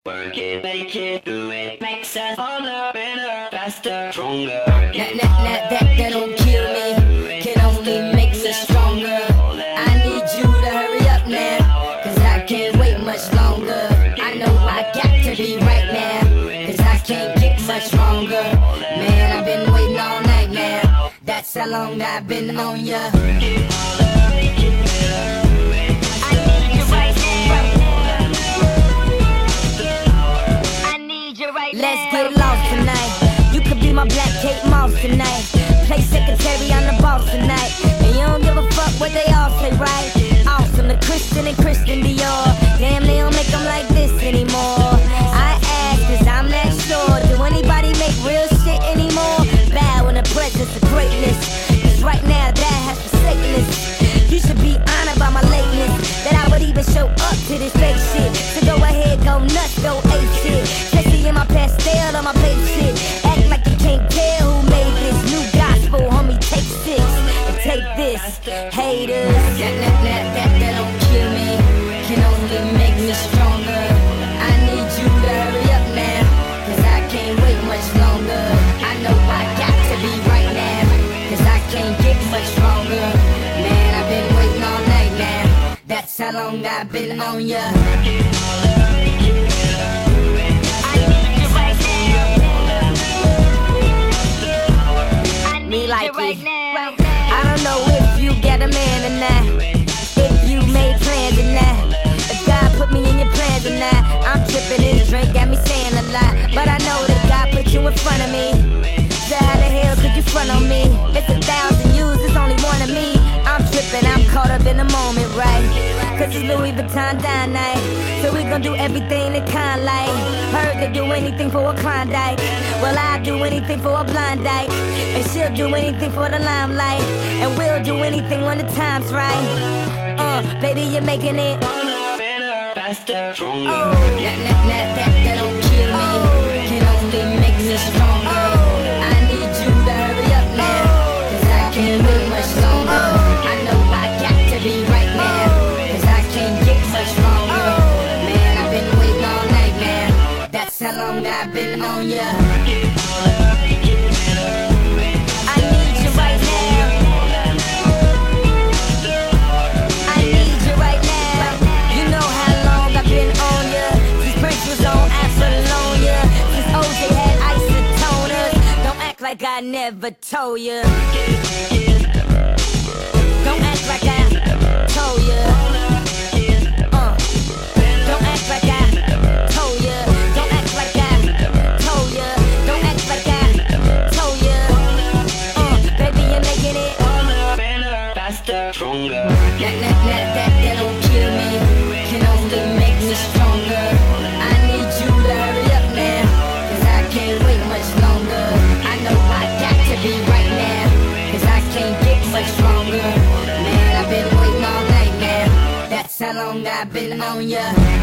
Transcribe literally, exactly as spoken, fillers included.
Work it, make it, do it, makes us harder, better, faster, stronger. That, that, that, that, that don't kill me, can only make us stronger. I need you to hurry up now, cause I can't wait much longer. I know I got to be right now, cause I can't get much stronger. Man, I've been waiting all night now, that's how long I've been on ya. Let's get lost tonight. You could be my black Kate Moss tonight. Play secretary, I'm the boss tonight. And you don't give a fuck what they all say, right? Awesome, the Christian and Christian Dior. Damn, they don't make them like this anymore. I ask, cause I'm not sure. Do anybody make real shit anymore? Bow in the presence of greatness, cause right now that has forsaken us. You should be honored by my lateness, that I would even show up to this fake shit. So go ahead, go nuts, go ape shit. Especially in my pastel on my plate shit. Act like you can't tell who made this new gospel, homie. Take six and take this, haters. That, that, that, that, that don't kill me, can only make me stronger. I need you to hurry up now, cause I can't wait much longer. I know I got to be right now, cause I can't get much stronger. Man, I've been waiting all night now, that's how long I've been on ya. Me like it. Right now. I don't know if you got a man or not, if you made plans or not, if God put me in your plans or not. I'm tripping, this drink got me saying a lot, but I know that God put you in front of me. So how the hell could you front on me? It's a thousand yous, it's only one of me. I'm tripping, I'm caught up in the moment, right? Cause it's Louis Vuitton dine night, so we gon' do everything that kind like. Heard they do anything for a Klondike, well I'll do anything for a blind dyke, and she'll do anything for the limelight, and we'll do anything when the time's right. Uh, baby, you're making it Better, faster, stronger. Oh, that, that, that, that, that don't kill me, can only make me stronger. I need you to hurry up now, cause I can't wait much longer. I know I got to be right now, cause I can't get much stronger. Man, I've been waiting all night now, that's how long I've been on ya. I need you right now, I need you right now. You know how long I've been on ya, since Prince was on Apollonia, since O J had isotoners. Don't act like I never told ya, don't act like I told ya. Uh, don't act like I told ya, don't act like I told ya, don't act like I told ya. Uh, baby, you're making it Better, faster, stronger. that, that, that, that, that don't kill me, can only make me stronger. I need you to hurry up now, cause I can't wait much longer. I know I got to be right now, cause I can't get much stronger. Man, I've been waiting all night now, that's how long I've been on ya.